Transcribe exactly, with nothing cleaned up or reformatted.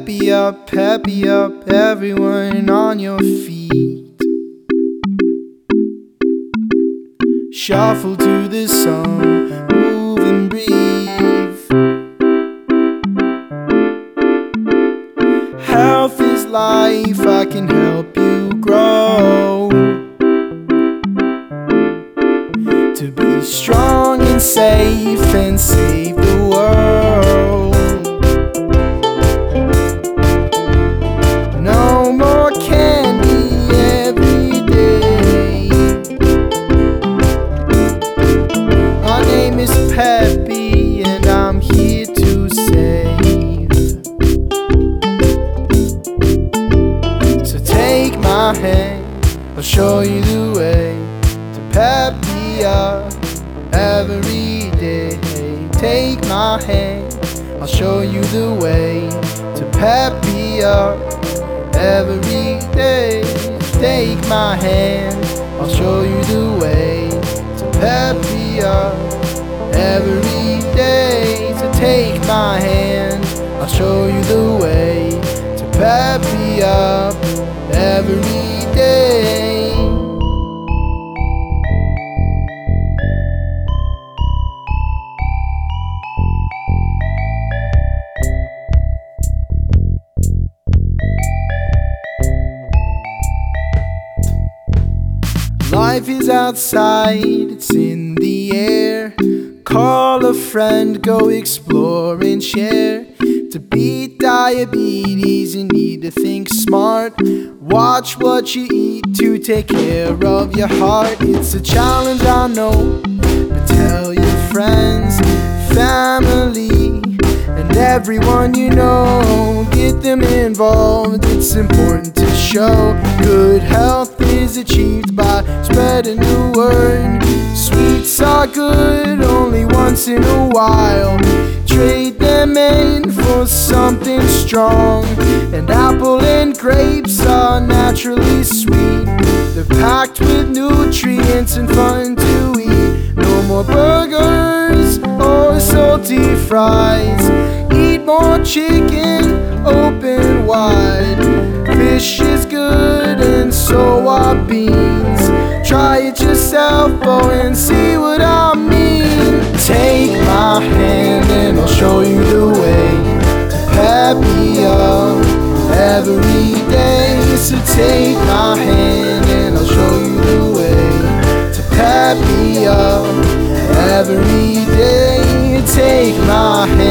Peppy up, peppy up, everyone on your feet. Shuffle to the song, move and breathe. Health is life, I can help you grow. To be strong and safe and save the world. No more candy every day. My name is Peppy and I'm here to save. So take my hand, I'll show you the way to Peppy up every day. Take my hand, I'll show you the way to Peppy up every day. Take my hand, I'll show you the way to Peppy up every day. So take my hand, I'll show you the way to Peppy up every day. Life is outside, it's in the air. Call a friend, go explore and share. To beat diabetes, you need to think smart. Watch what you eat to take care of your heart. It's a challenge, I know, but tell your friends, family, and everyone you know. Get them involved, it's important to show. Good health is achieved by spreading the word. Sweets are good only once in a while. Trade them in for something strong. And apple and grapes are naturally sweet. They're packed with nutrients and fun to eat. No more burgers or salty fries. Eat more chicken, open wide. Fish is good and so are beans. Try it yourself, oh, and see what I mean. Take my hand and I'll show you the way to Peppy up every day. So take my hand and I'll show you the way to Peppy up every day. Take my hand